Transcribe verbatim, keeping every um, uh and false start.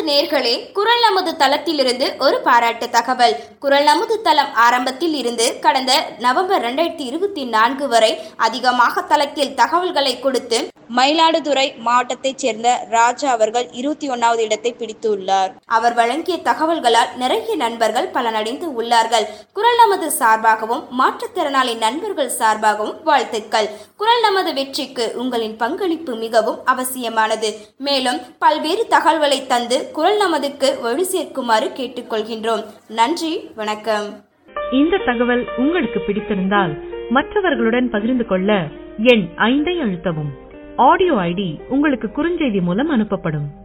நேர்களே, குரல் நமது தளத்திலிருந்து ஒரு பாராட்டு தகவல். குரல் நமது தளம் ஆரம்பத்தில் இருந்து கடந்த நவம்பர் இரண்டாயிரத்தி இருபத்தி நான்கு வரை அதிகமாக தளத்தில் தகவல்களை கொடுத்து மயிலாடுதுறை மாவட்டத்தைச் சேர்ந்த ராஜா அவர்கள் இருபத்தி ஒன்னாவது இடத்தை பிடித்துள்ளார். அவர் வழங்கிய தகவல்களால் நிறைய நண்பர்கள் பலனடைந்து உள்ளார்கள். குரல் நமது சார்பாகவும் மாற்றுத்திறனாளி நண்பர்கள் சார்பாகவும் வாழ்த்துக்கள். குரல் நமது வெற்றிக்கு உங்களின் பங்களிப்பு மிகவும் அவசியமானது. மேலும் பல்வேறு தகவல்களை தந்து குரல் நமதுக்கு வலு சேர்க்குமாறு கேட்டுக்கொள்கின்றோம். நன்றி, வணக்கம். இந்த தகவல் உங்களுக்கு பிடித்திருந்தால் மற்றவர்களுடன் பகிர்ந்து கொள்ள எண் ஐந்தை அழுத்தவும். ஆடியோ ஐடி உங்களுக்கு குறுஞ்செய்தி மூலம் அனுப்பப்படும்.